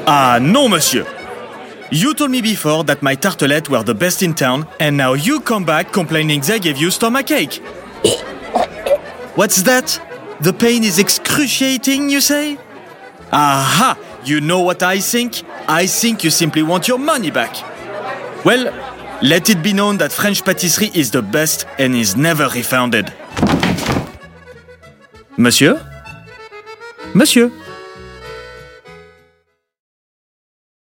Ah non, monsieur. You told me before that my tartelettes were the best in town, and now you come back complaining they gave you stomachache. What's that? The pain is excruciating, you say? Aha! You know what I think? I think you simply want your money back. Well, let it be known that French patisserie is the best and is never refunded. Monsieur? Monsieur?